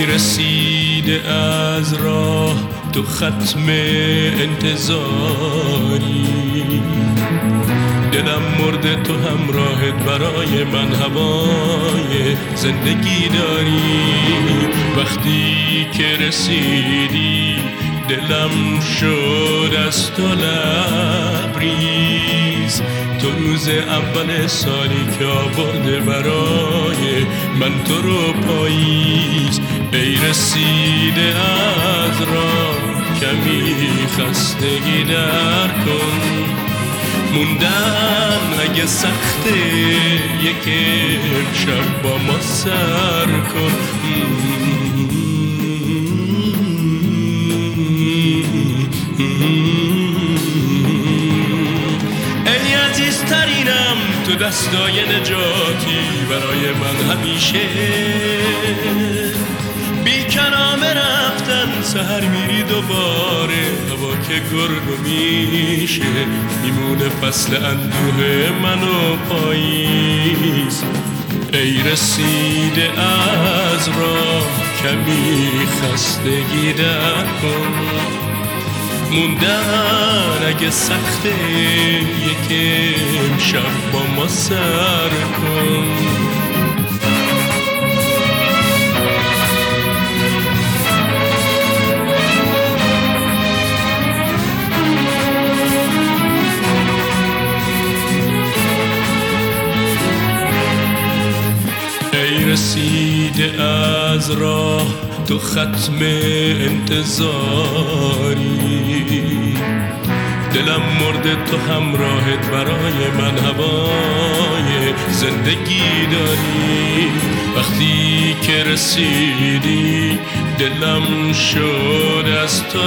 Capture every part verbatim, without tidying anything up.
رسیده از راه تو ختم انتظاری، دلم مرده تو همراهت برای من هوای زندگی داری. وقتی که رسیدی دلم شد از تو لبریز، تو روز اول سالی که آورده برای من تو رو پاییز. ای رسیده از راه کمی خستگی در کن، موندن اگه سخته یک شب با ما سر کن. ای عزیزترینم تو دستای نجاتی برای من همیشه، بی کنامه رفتن سهر میری دوباره، هوا که گرد میشه میمونه فصل اندوه من و پاییز. ای رسیده از راه کمی خستگی در کن، موندن اگه سخته یک شب با ما سر کن. رسیده از راه تو ختم انتظاری، دلم مرده تو همراهت برای من هوای زندگی داری. وقتی که رسیدی دلم شد از تو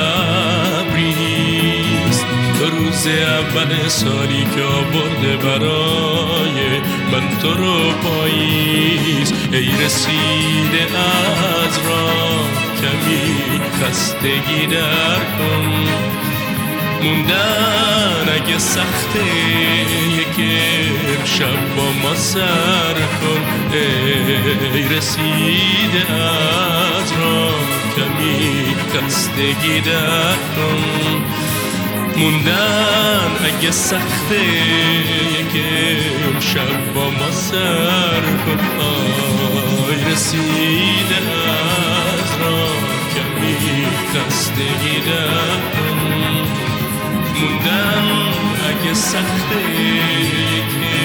لبریز، تو روز اول سالی که آورده برای من تو رو پاییز. ای رسیده از راه کمی خستگی در کن، موندن اگه سخته یک شب با ما سر کن. ای رسیده از راه کمی خستگی در کن، موندن اگه سخته یک شب با ما سر کن. آی رسیده از راه کمی خستگی در کن، موندن اگه سخته یک